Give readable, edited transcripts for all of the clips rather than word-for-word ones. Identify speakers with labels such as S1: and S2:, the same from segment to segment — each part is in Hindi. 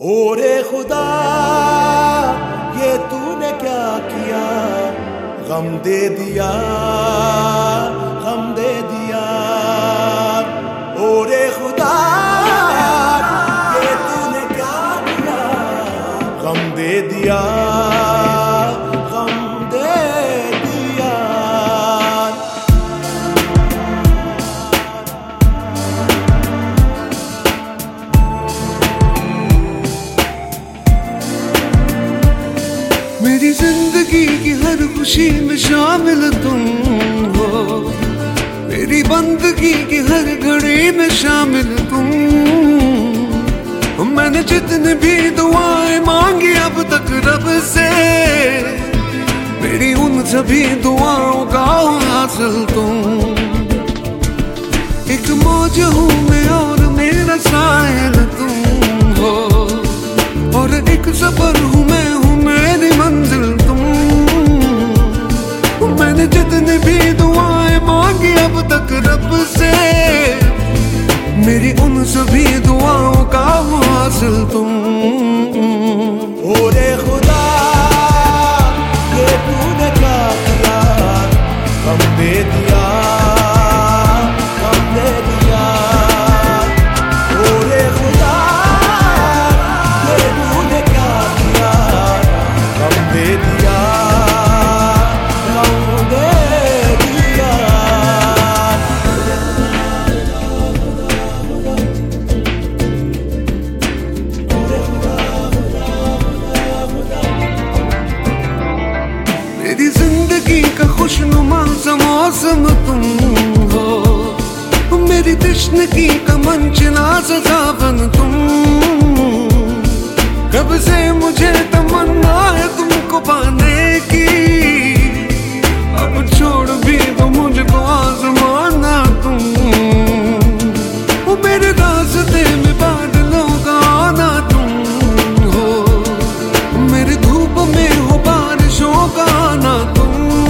S1: ओरे खुदा ये तूने क्या किया, गम दे दिया, गम दे दिया। ओरे खुदा ये तूने क्या किया, गम दे दिया, गम दे दिया।
S2: मेरी जिंदगी की हर खुशी में शामिल तुम हो, मेरी बंदगी की हर घड़ी में शामिल तुम। मैंने जितने भी दुआएं मांगी अब तक रब से, मेरी उन सभी दुआओं का हासिल तुम। एक मौज हूँ मैं और मेरा साहिल तुम हो, और एक सफर हूँ मैं, मेरी मंजिल तुम। मैंने जितनी भी दुआएं मांगी अब तक रब से, मेरी उन सभी दुआओं का हासिल तुम।
S1: ओरे खुदा ये तूने क्या किया, गम दे दिया, गम दे दिया। ओरे खुदा ये तूने क्या किया, गम दे दिया, गम दे दिया।
S2: मेरी जिंदगी का खुशनुमा सा मौसम तुम हो, मेरी तश्नगी का मंचना सा सावन तुम। कब से मुझे तमन्ना है तुमको पाने की, अब छोड़ भी दो मुझको आजमाना तुम। वो मेरे रास्ते में बादलों का आना तुम हो, मेरे धूप में हो बारिशों का आना तुम।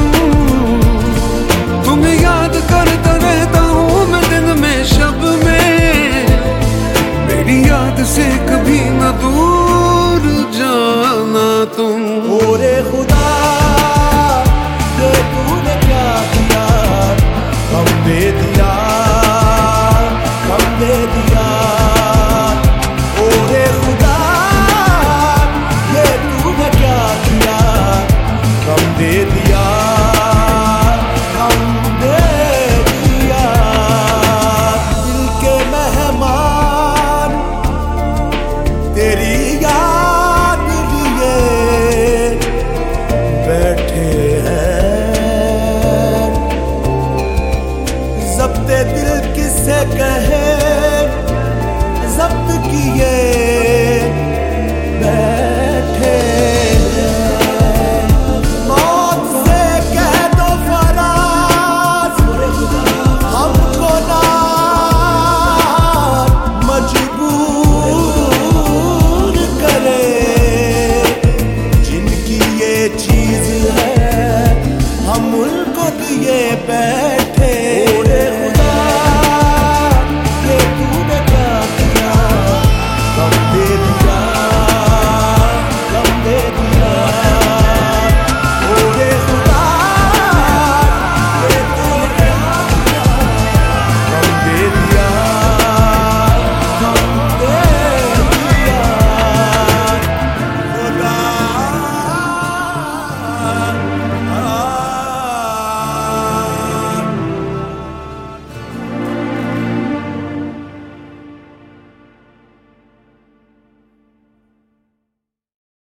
S2: तुम्हें याद करता रहता हूँ मैं दिन में शब में, मेरी याद से कभी न दूर जाना तुम।